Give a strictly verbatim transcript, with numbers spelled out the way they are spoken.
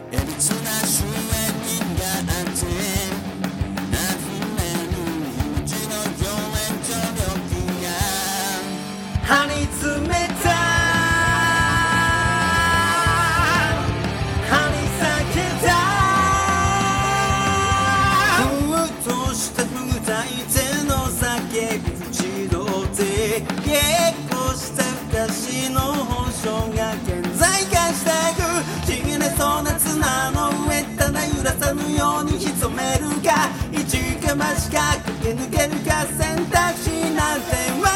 いびつな収益があって溢れるうちの表面張力が張り詰めた張り裂けたふっとした不在手の酒口どって結構した昔の保証が顕在化していくちぎれそうな綱の上ただ揺らさぬように潜めるか一か八か駆け抜けるか選択肢なんて